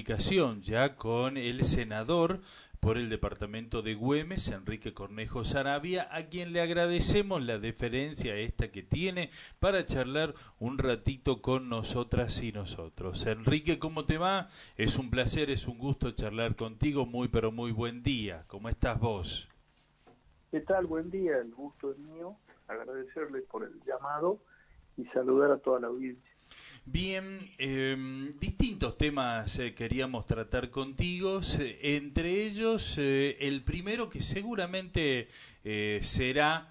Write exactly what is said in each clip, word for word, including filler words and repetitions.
comunicación ya con el senador por el departamento de Güemes, Enrique Cornejo Saravia, a quien le agradecemos la deferencia esta que tiene para charlar un ratito con nosotras y nosotros. Enrique, ¿cómo te va? Es un placer, es un gusto charlar contigo, muy pero muy buen día. ¿Cómo estás vos? ¿Qué tal? Buen día, el gusto es mío, agradecerle por el llamado y saludar a toda la audiencia. Bien, eh, distintos temas eh, queríamos tratar contigo, eh, entre ellos eh, el primero que seguramente eh, será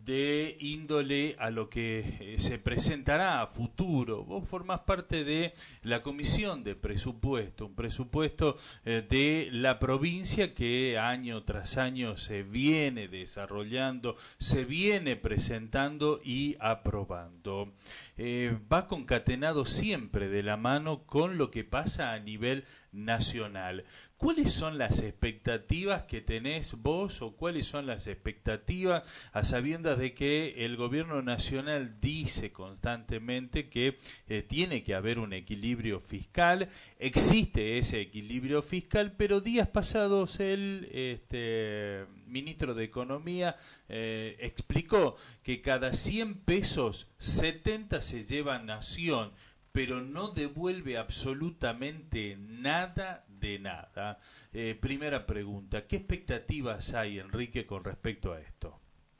de índole a lo que eh, se presentará a futuro. Vos formás parte de la Comisión de Presupuesto, un presupuesto eh, de la provincia que año tras año se viene desarrollando, se viene presentando y aprobando. Eh, va concatenado siempre de la mano con lo que pasa a nivel nacional. ¿Cuáles son las expectativas que tenés vos o cuáles son las expectativas a sabiendas de que el gobierno nacional dice constantemente que eh, tiene que haber un equilibrio fiscal? Existe ese equilibrio fiscal, pero días pasados el este, ministro de Economía eh, explicó que cada cien pesos setenta se lleva Nación, pero no devuelve absolutamente nada de nada. Eh, primera pregunta, ¿qué expectativas hay, Enrique, con respecto a esto?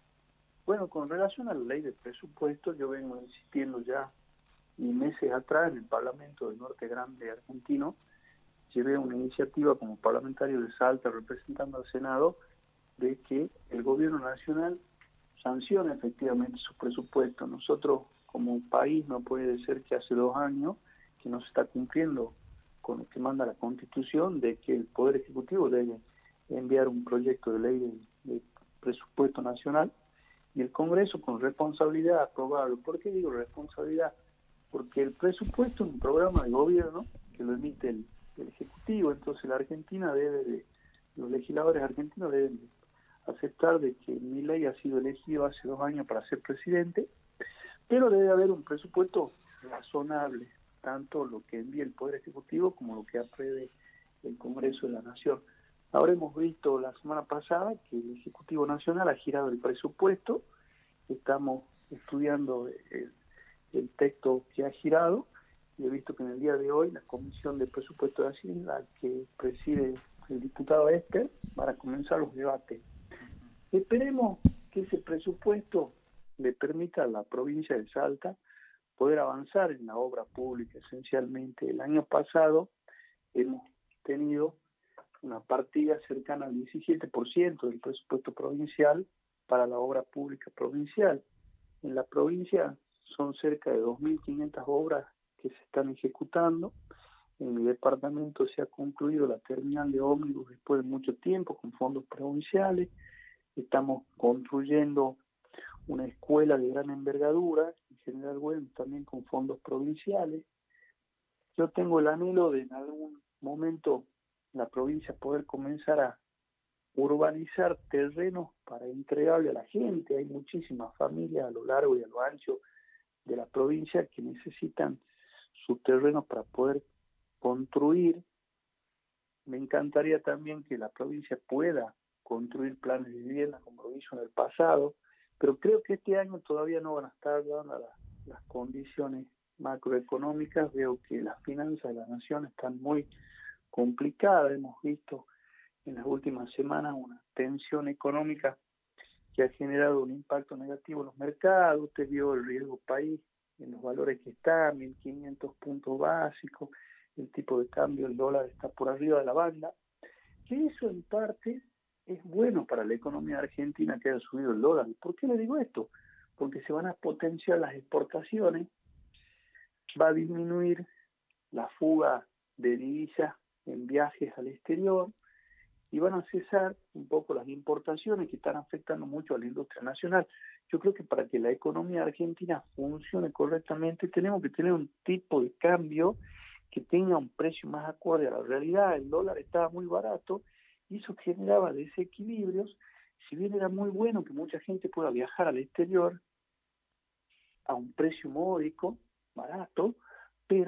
Bueno, con relación a la ley de presupuesto, yo vengo insistiendo ya meses atrás en el Parlamento del Norte Grande argentino, llevé una iniciativa como parlamentario de Salta representando al Senado de que el gobierno nacional sancione efectivamente su presupuesto. Nosotros como país no puede ser que hace dos años que no se está cumpliendo con lo que manda la Constitución de que el Poder Ejecutivo debe enviar un proyecto de ley de, de presupuesto nacional y el Congreso con responsabilidad aprobarlo. ¿Por qué digo responsabilidad? Porque el presupuesto es un programa de gobierno que lo emite el, el Ejecutivo, entonces la Argentina debe de, los legisladores argentinos deben de aceptar de que Milei ha sido elegido hace dos años para ser presidente, pero debe haber un presupuesto razonable, tanto lo que envía el Poder Ejecutivo como lo que apruebe el Congreso de la Nación. Ahora hemos visto la semana pasada que el Ejecutivo Nacional ha girado el presupuesto, estamos estudiando el, el texto que ha girado, y he visto que en el día de hoy la Comisión de Presupuesto de Hacienda, que preside el diputado Esper, van a comenzar los debates. Esperemos que ese presupuesto le permita a la provincia de Salta poder avanzar en la obra pública esencialmente. El año pasado hemos tenido una partida cercana al diecisiete por ciento del presupuesto provincial para la obra pública provincial. En la provincia son cerca de dos mil quinientas obras que se están ejecutando. En mi departamento se ha concluido la terminal de ómnibus después de mucho tiempo con fondos provinciales. Estamos construyendo una escuela de gran envergadura, en General Güemes, también con fondos provinciales. Yo tengo el anhelo de en algún momento la provincia poder comenzar a urbanizar terrenos para entregarle a la gente. Hay muchísimas familias a lo largo y a lo ancho de la provincia que necesitan sus terrenos para poder construir. Me encantaría también que la provincia pueda construir planes de vivienda como lo hizo en el pasado, pero creo que este año todavía no van a estar dadas las, las condiciones macroeconómicas. Veo que las finanzas de la nación están muy complicadas. Hemos visto en las últimas semanas una tensión económica que ha generado un impacto negativo en los mercados. Usted vio el riesgo país en los valores que están, mil quinientos puntos básicos, el tipo de cambio, el dólar está por arriba de la banda, que eso en parte es bueno para la economía argentina que haya subido el dólar. ¿Por qué le digo esto? Porque se van a potenciar las exportaciones, va a disminuir la fuga de divisas en viajes al exterior y van a cesar un poco las importaciones que están afectando mucho a la industria nacional. Yo creo que para que la economía argentina funcione correctamente tenemos que tener un tipo de cambio que tenga un precio más acorde a la realidad. El dólar estaba muy barato y eso generaba desequilibrios. Si bien era muy bueno que mucha gente pueda viajar al exterior a un precio módico, barato, pero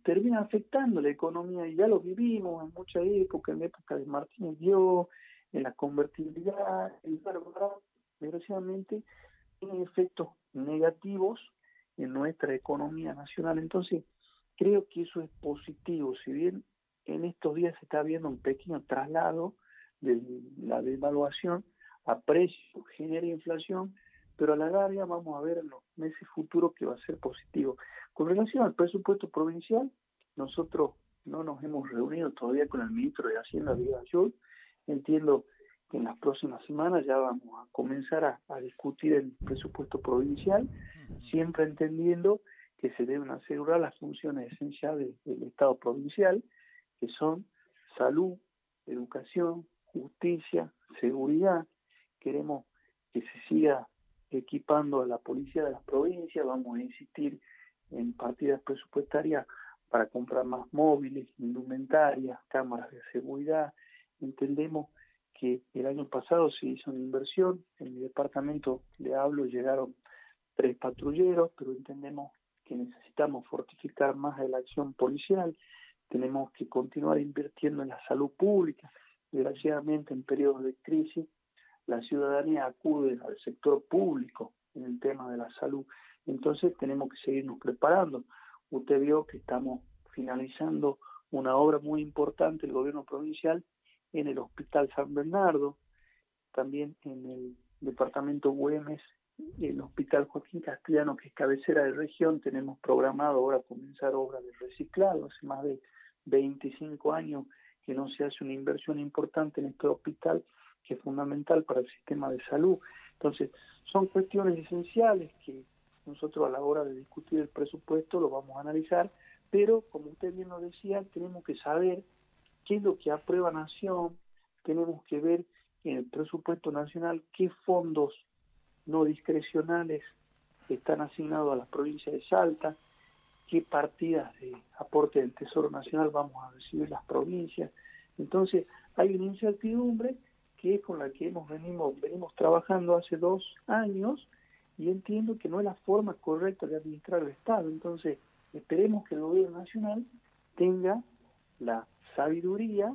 termina afectando la economía, y ya lo vivimos en mucha época, en la época de Martínez Guió, en la convertibilidad, el dólar barato, desgraciadamente, tiene efectos negativos en nuestra economía nacional. Entonces, creo que eso es positivo, si bien en estos días se está viendo un pequeño traslado de la devaluación a precio, genera inflación, pero a la larga vamos a ver en los meses futuros que va a ser positivo. Con relación al presupuesto provincial, nosotros no nos hemos reunido todavía con el ministro de Hacienda, Díaz Ayol. Entiendo que en las próximas semanas ya vamos a comenzar a, a discutir el presupuesto provincial, siempre entendiendo que se deben asegurar las funciones esenciales del Estado provincial, que son salud, educación, justicia, seguridad. Queremos que se siga equipando a la policía de las provincias, vamos a insistir en partidas presupuestarias para comprar más móviles, indumentarias, cámaras de seguridad. Entendemos que el año pasado se hizo una inversión, en mi departamento, le hablo, llegaron tres patrulleros, pero entendemos que necesitamos fortificar más la acción policial, tenemos que continuar invirtiendo en la salud pública. Desgraciadamente, en periodos de crisis, la ciudadanía acude al sector público en el tema de la salud. Entonces tenemos que seguirnos preparando. Usted vio que estamos finalizando una obra muy importante, el gobierno provincial, en el Hospital San Bernardo, también en el departamento Güemes, el Hospital Joaquín Castellano, que es cabecera de región. Tenemos programado ahora comenzar obras de reciclado. Hace más de veinticinco años que no se hace una inversión importante en este hospital, que es fundamental para el sistema de salud. Entonces, son cuestiones esenciales que nosotros a la hora de discutir el presupuesto lo vamos a analizar, pero como usted bien lo decía, tenemos que saber qué es lo que aprueba Nación, tenemos que ver en el presupuesto nacional qué fondos no discrecionales están asignados a la provincia de Salta, qué partidas de aporte del Tesoro Nacional vamos a recibir las provincias. Entonces, hay una incertidumbre que es con la que hemos venimos, venimos trabajando hace dos años, y entiendo que no es la forma correcta de administrar el Estado. Entonces, esperemos que el gobierno nacional tenga la sabiduría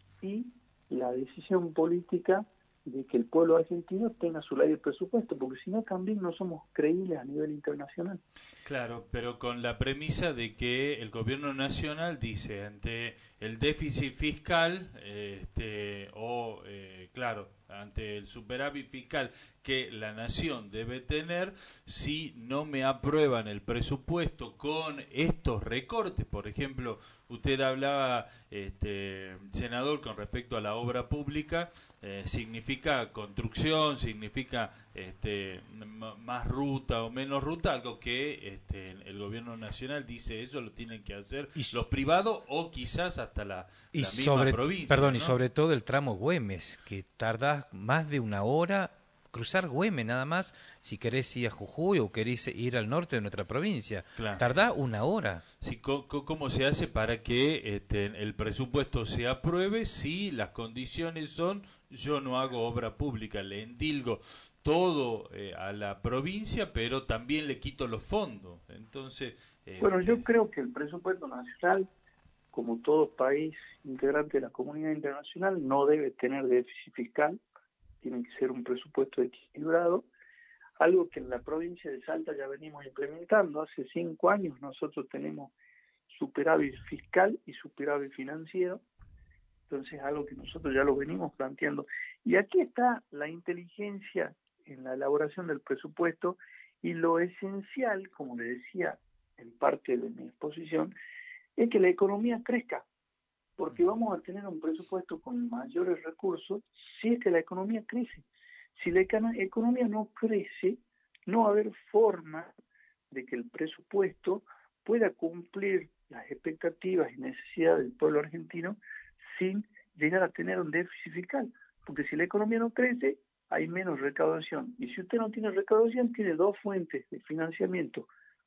y la decisión política de que el pueblo argentino tenga su ley de presupuesto, porque si no también no somos creíbles a nivel internacional. Claro, pero con la premisa de que el gobierno nacional dice ante el déficit fiscal, eh, este, o eh, claro, ante el superávit fiscal que la nación debe tener, si no me aprueban el presupuesto con estos recortes. Por ejemplo, usted hablaba, este, senador, con respecto a la obra pública, eh, significa construcción, significa este, m- más ruta o menos ruta, algo que este, el gobierno nacional dice eso lo tienen que hacer y, los privados o quizás hasta la, y la sobre, misma provincia. Perdón, ¿no? y sobre todo el tramo Güemes, que tardás más de una hora cruzar Güemes nada más, si querés ir a Jujuy o querés ir al norte de nuestra provincia. Claro. Tardá una hora. Sí, co- co- ¿cómo se hace para que este, el presupuesto se apruebe si las condiciones son yo no hago obra pública, le endilgo todo eh, a la provincia, pero también le quito los fondos? Entonces, este... bueno, yo creo que el presupuesto nacional, como todo país integrante de la comunidad internacional, no debe tener déficit fiscal, tiene que ser un presupuesto equilibrado, algo que en la provincia de Salta ya venimos implementando. Hace cinco años nosotros tenemos superávit fiscal y superávit financiero, entonces algo que nosotros ya lo venimos planteando. Y aquí está la inteligencia en la elaboración del presupuesto, y lo esencial, como le decía en parte de mi exposición, es que la economía crezca, porque vamos a tener un presupuesto con mayores recursos si es que la economía crece. Si la economía no crece, no va a haber forma de que el presupuesto pueda cumplir las expectativas y necesidades del pueblo argentino sin llegar a tener un déficit fiscal. Porque si la economía no crece, hay menos recaudación. Y si usted no tiene recaudación, tiene dos fuentes de financiamiento: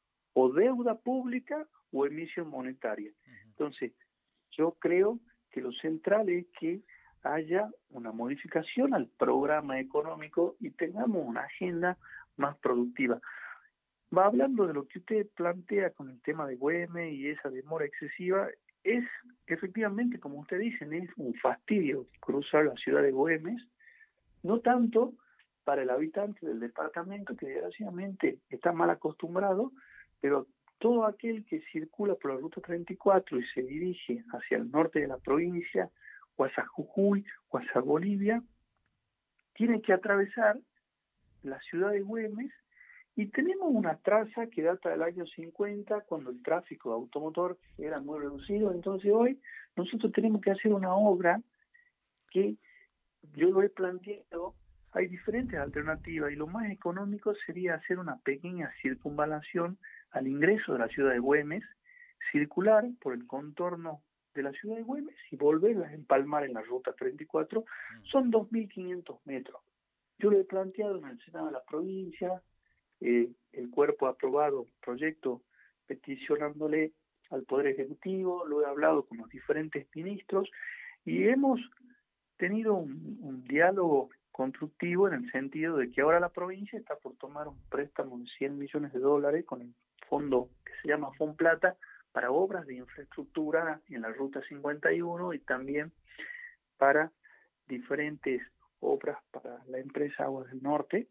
o deuda pública o emisión monetaria. Entonces, yo creo que lo central es que haya una modificación al programa económico y tengamos una agenda más productiva. Va hablando de lo que usted plantea con el tema de Güemes y esa demora excesiva, es efectivamente, como usted dice, es un fastidio cruzar la ciudad de Güemes, no tanto para el habitante del departamento, que desgraciadamente está mal acostumbrado, pero todo aquel que circula por la ruta treinta y cuatro y se dirige hacia el norte de la provincia, o hacia Jujuy, o hacia Bolivia, tiene que atravesar la ciudad de Güemes, y tenemos una traza que data del año cincuenta, cuando el tráfico automotor era muy reducido. Entonces hoy nosotros tenemos que hacer una obra que yo lo he planteado, hay diferentes alternativas, y lo más económico sería hacer una pequeña circunvalación al ingreso de la ciudad de Güemes, circular por el contorno de la ciudad de Güemes y volverla a empalmar en la ruta treinta y cuatro. Son dos mil quinientos metros. Yo lo he planteado en el Senado de la provincia, eh, el cuerpo ha aprobado un proyecto peticionándole al Poder Ejecutivo, lo he hablado con los diferentes ministros y hemos tenido un, un diálogo constructivo en el sentido de que ahora la provincia está por tomar un préstamo de cien millones de dólares con el fondo que se llama Fonplata para obras de infraestructura en la Ruta cincuenta y uno y también para diferentes obras para la empresa Aguas del Norte.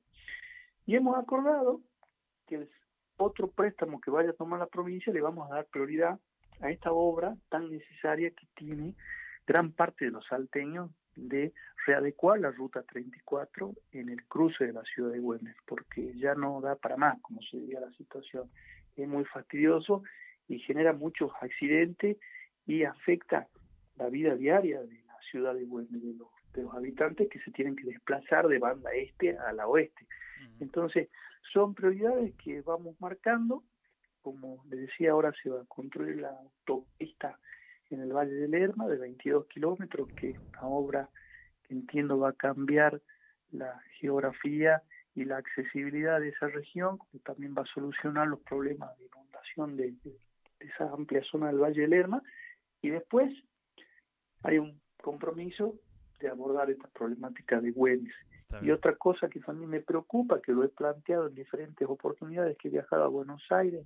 Y hemos acordado que el otro préstamo que vaya a tomar la provincia le vamos a dar prioridad a esta obra tan necesaria que tiene gran parte de los salteños de readecuar la ruta treinta y cuatro en el cruce de la ciudad de Güemes, porque ya no da para más, como se diría la situación. Es muy fastidioso y genera muchos accidentes y afecta la vida diaria de la ciudad de Güemes, de los, de los habitantes que se tienen que desplazar de banda este a la oeste. Entonces, son prioridades que vamos marcando. Como les decía, ahora se va a construir la autopista en el Valle del Lerma de veintidós kilómetros, que es una obra que entiendo va a cambiar la geografía y la accesibilidad de esa región, que también va a solucionar los problemas de inundación de, de, de esa amplia zona del Valle del Lerma. Y después hay un compromiso de abordar esta problemática de Güemes. Y otra cosa que también me preocupa, que lo he planteado en diferentes oportunidades que he viajado a Buenos Aires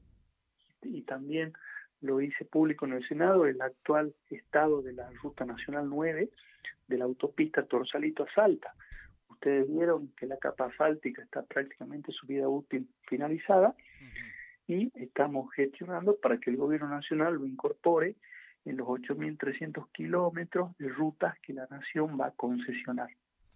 y también lo hice público en el Senado, el actual estado de la Ruta Nacional nueve, de la autopista Torsalito a Salta. Ustedes vieron que la capa asfáltica está prácticamente su vida útil finalizada, uh-huh. y estamos gestionando para que el gobierno nacional lo incorpore en los ocho mil trescientos kilómetros de rutas que la nación va a concesionar.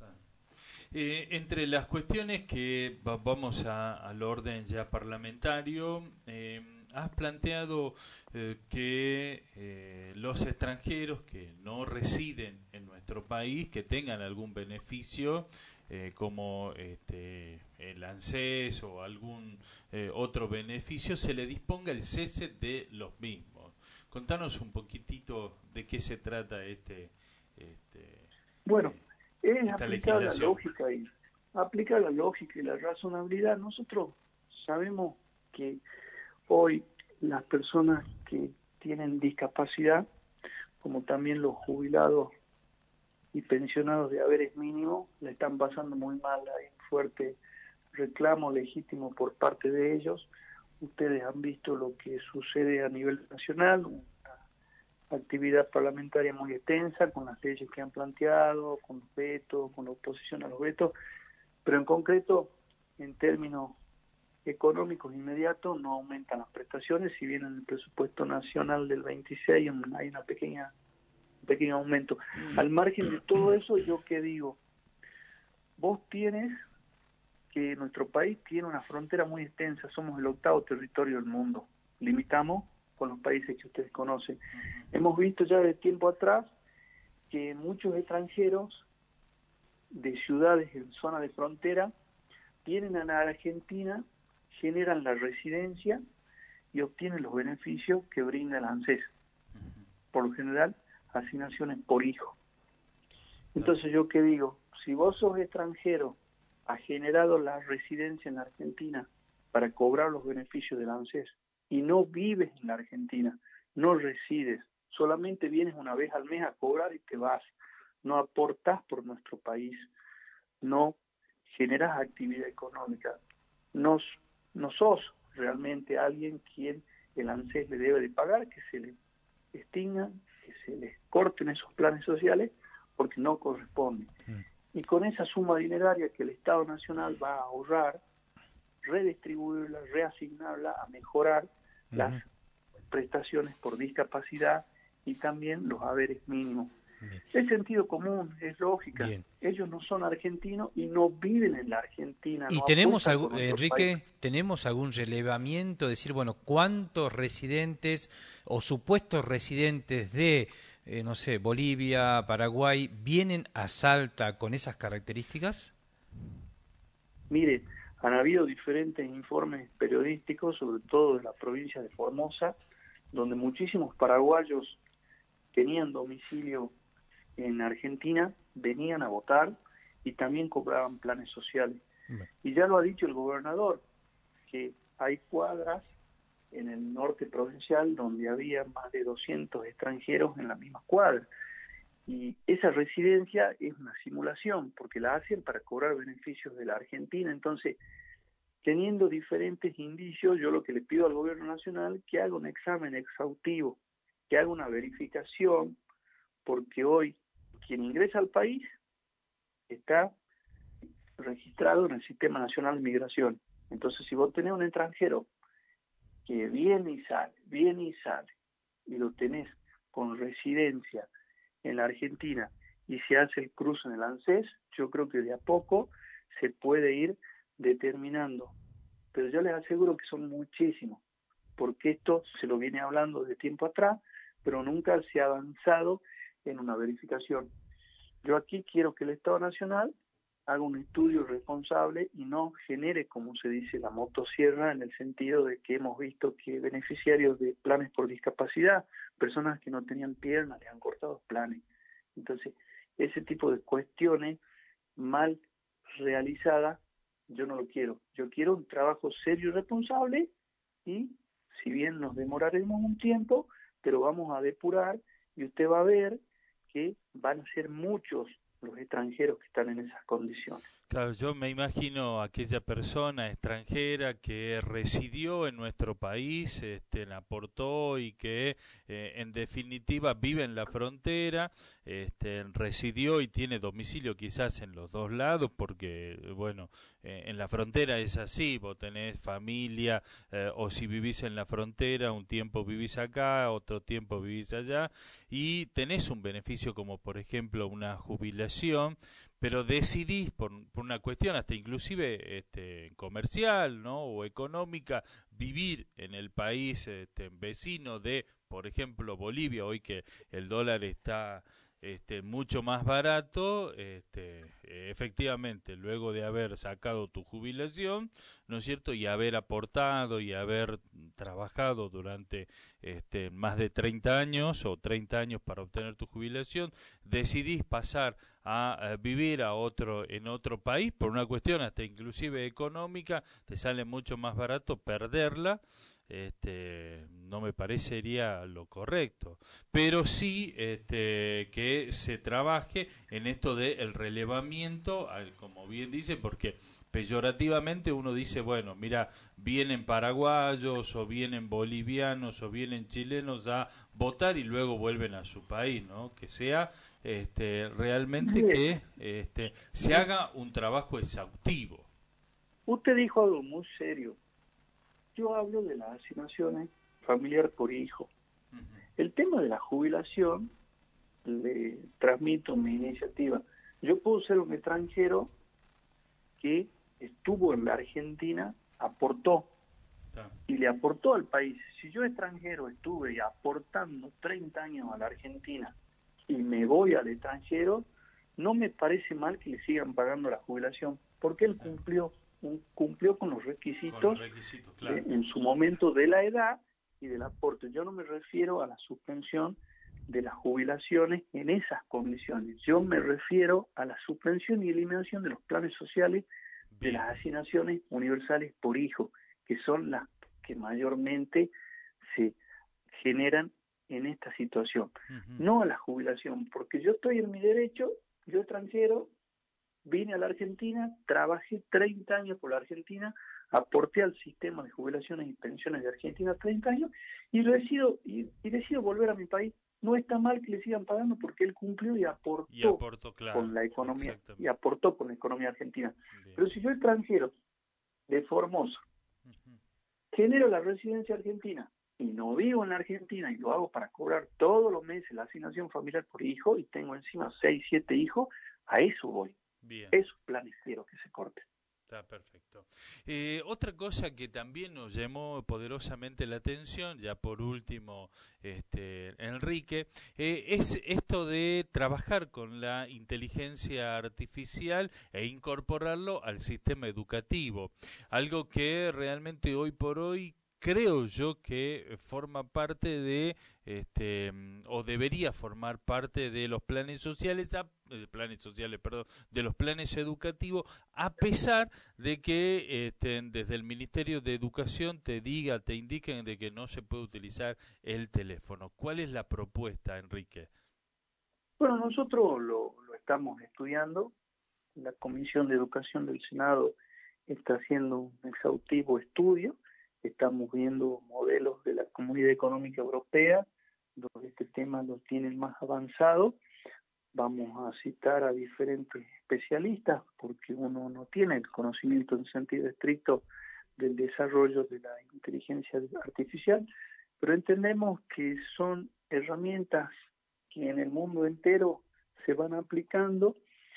Eh, entre las cuestiones que va, vamos a, al orden ya parlamentario, eh, has planteado eh, que eh, los extranjeros que no residen en nuestro país, que tengan algún beneficio, eh, como este, el ANSES o algún eh, otro beneficio, se le disponga el cese de los mismos. Contanos un poquitito de qué se trata este... este bueno, eh, es aplicar la lógica y aplicar la lógica y la razonabilidad. Nosotros sabemos que hoy las personas que tienen discapacidad, como también los jubilados y pensionados de haberes mínimos, le están pasando muy mal. Hay un fuerte reclamo legítimo por parte de ellos. Ustedes han visto lo que sucede a nivel nacional, actividad parlamentaria muy extensa, con las leyes que han planteado, con los vetos, con la oposición a los vetos, pero en concreto, en términos económicos inmediatos, no aumentan las prestaciones, si bien en el presupuesto nacional del veintiséis hay una pequeña, un pequeño aumento. Al margen de todo eso, yo qué digo, vos tienes que nuestro país tiene una frontera muy extensa, somos el octavo territorio del mundo, limitamos con los países que ustedes conocen. Uh-huh. Hemos visto ya de tiempo atrás que muchos extranjeros de ciudades en zona de frontera vienen a la Argentina, generan la residencia y obtienen los beneficios que brinda el ANSES. Uh-huh. Por lo general, asignaciones por hijo. Entonces, uh-huh. yo qué digo, si vos sos extranjero, has generado la residencia en la Argentina para cobrar los beneficios del ANSES, y no vives en la Argentina, no resides, solamente vienes una vez al mes a cobrar y te vas, no aportás por nuestro país, no generas actividad económica, no, no sos realmente alguien quien el ANSES le debe de pagar, que se le extingan, que se les corten esos planes sociales, porque no corresponde. Mm. Y con esa suma dineraria que el Estado Nacional va a ahorrar, redistribuirla, reasignarla a mejorar uh-huh. las prestaciones por discapacidad y también los haberes mínimos. Bien. Es sentido común, es lógica. Bien. Ellos no son argentinos y no viven en la Argentina. ¿Y no tenemos algún, Enrique, país. tenemos algún relevamiento, decir, bueno, cuántos residentes o supuestos residentes de, eh, no sé, Bolivia, Paraguay, vienen a Salta con esas características? Mire, han habido diferentes informes periodísticos, sobre todo de la provincia de Formosa, donde muchísimos paraguayos tenían domicilio en Argentina, venían a votar y también cobraban planes sociales. Bien. Y ya lo ha dicho el gobernador, que hay cuadras en el norte provincial donde había más de doscientos extranjeros en la misma cuadra. Y esa residencia es una simulación, porque la hacen para cobrar beneficios de la Argentina. Entonces, teniendo diferentes indicios, yo lo que le pido al gobierno nacional que haga un examen exhaustivo, que haga una verificación, porque hoy quien ingresa al país está registrado en el Sistema Nacional de Migración. Entonces, si vos tenés un extranjero que viene y sale, viene y sale, y lo tenés con residencia en la Argentina y se hace el cruce en el ANSES, yo creo que de a poco se puede ir determinando. Pero yo les aseguro que son muchísimos, porque esto se lo viene hablando de tiempo atrás, pero nunca se ha avanzado en una verificación. Yo aquí quiero que el Estado Nacional haga un estudio responsable y no genere, como se dice, la motosierra, en el sentido de que hemos visto que beneficiarios de planes por discapacidad, personas que no tenían piernas, les han cortado planes. Entonces, ese tipo de cuestiones mal realizadas, yo no lo quiero. Yo quiero un trabajo serio y responsable y, si bien nos demoraremos un tiempo, pero vamos a depurar y usted va a ver que van a ser muchos los extranjeros que están en esas condiciones. Claro, yo me imagino aquella persona extranjera que residió en nuestro país, este, aportó y que eh, en definitiva vive en la frontera, este, residió y tiene domicilio quizás en los dos lados, porque bueno, eh, en la frontera es así, vos tenés familia, eh, o si vivís en la frontera, un tiempo vivís acá, otro tiempo vivís allá, y tenés un beneficio como por ejemplo una jubilación, pero decidís por, por una cuestión hasta inclusive este, comercial, ¿no?, o económica, vivir en el país este, vecino de, por ejemplo, Bolivia, hoy que el dólar está este, mucho más barato, este, efectivamente, luego de haber sacado tu jubilación, ¿no es cierto?, y haber aportado y haber trabajado durante este, más de treinta años o treinta años para obtener tu jubilación, decidís pasar a, a vivir a otro en otro país por una cuestión hasta inclusive económica, te sale mucho más barato perderla. Este, no me parecería lo correcto, pero sí este, que se trabaje en esto del de relevamiento, como bien dice, porque peyorativamente uno dice, bueno, mira, vienen paraguayos o vienen bolivianos o vienen chilenos a votar y luego vuelven a su país, ¿no? Que sea este, realmente que este, se haga un trabajo exhaustivo. Usted dijo algo muy serio. Yo hablo de las asignaciones familiar por hijo. Uh-huh. El tema de la jubilación, le transmito mi iniciativa. Yo puedo ser un extranjero que estuvo en la Argentina, aportó, ah. y le aportó al país. Si yo extranjero estuve aportando treinta años a la Argentina y me voy al extranjero, no me parece mal que le sigan pagando la jubilación, porque él cumplió. cumplió con los requisitos, con los requisitos claro. de, en su momento de la edad y del aporte. Yo no me refiero a la suspensión de las jubilaciones en esas condiciones. Yo me refiero a la suspensión y eliminación de los planes sociales Bien. de las asignaciones universales por hijo, que son las que mayormente se generan en esta situación. Uh-huh. No a la jubilación, porque yo estoy en mi derecho, yo extranjero, vine a la Argentina, trabajé treinta años por la Argentina, aporté al sistema de jubilaciones y pensiones de Argentina treinta años y decido, y, y decido volver a mi país. No está mal que le sigan pagando porque él cumplió y aportó, y aportó claro, con la economía y aportó con la economía argentina. Bien. Pero si yo extranjero de Formosa uh-huh. genero la residencia argentina y no vivo en la Argentina y lo hago para cobrar todos los meses la asignación familiar por hijo y tengo encima seis, siete hijos, a eso voy. Bien. Esos planes quiero que se corten. Está perfecto. Eh, otra cosa que también nos llamó poderosamente la atención, ya por último, este, Enrique, eh, es esto de trabajar con la inteligencia artificial e incorporarlo al sistema educativo, algo que realmente hoy por hoy creo yo que forma parte de, este, o debería formar parte de los planes sociales, a, planes sociales, perdón, de los planes educativos, a pesar de que este, desde el Ministerio de Educación te diga, te indiquen de que no se puede utilizar el teléfono. ¿Cuál es la propuesta, Enrique? Bueno, nosotros lo, lo estamos estudiando. La Comisión de Educación del Senado está haciendo un exhaustivo estudio. Estamos viendo modelos de la Comunidad Económica Europea, donde este tema lo tienen más avanzado. Vamos a citar a diferentes especialistas, porque uno no tiene el conocimiento en sentido estricto del desarrollo de la inteligencia artificial, pero entendemos que son herramientas que en el mundo entero se van aplicando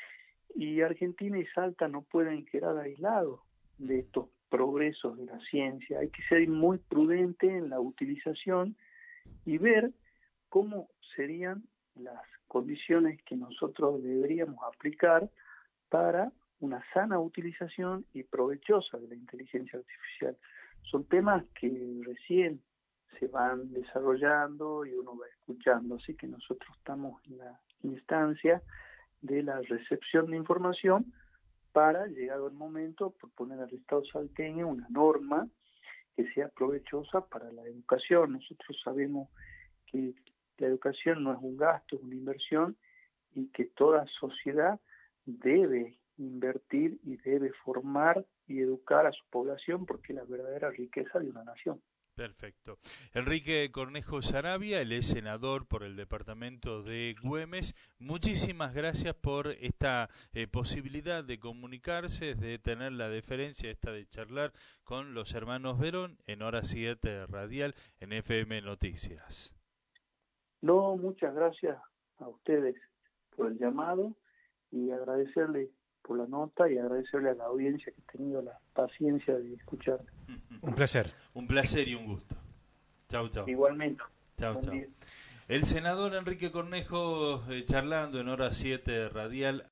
y Argentina y Salta no pueden quedar aislados de estos progresos de la ciencia. Hay que ser muy prudente en la utilización y ver cómo serían las condiciones que nosotros deberíamos aplicar para una sana utilización y provechosa de la inteligencia artificial. Son temas que recién se van desarrollando y uno va escuchando, así que nosotros estamos en la instancia de la recepción de información para, llegado el momento, proponer al Estado salteño una norma que sea provechosa para la educación. Nosotros sabemos que la educación no es un gasto, es una inversión y que toda sociedad debe invertir y debe formar y educar a su población porque es la verdadera riqueza de una nación. Perfecto. Enrique Cornejo Saravia, él es senador por el departamento de Güemes. Muchísimas gracias por esta eh, posibilidad de comunicarse, de tener la deferencia esta de charlar con los hermanos Verón en Hora siete Radial en F M Noticias. No, muchas gracias a ustedes por el llamado y agradecerle por la nota y agradecerle a la audiencia que ha tenido la paciencia de escucharme. Un placer. Un placer y un gusto. Chau, chau. Igualmente. Chau, chau. El senador Enrique Cornejo eh, charlando en Hora siete Radial.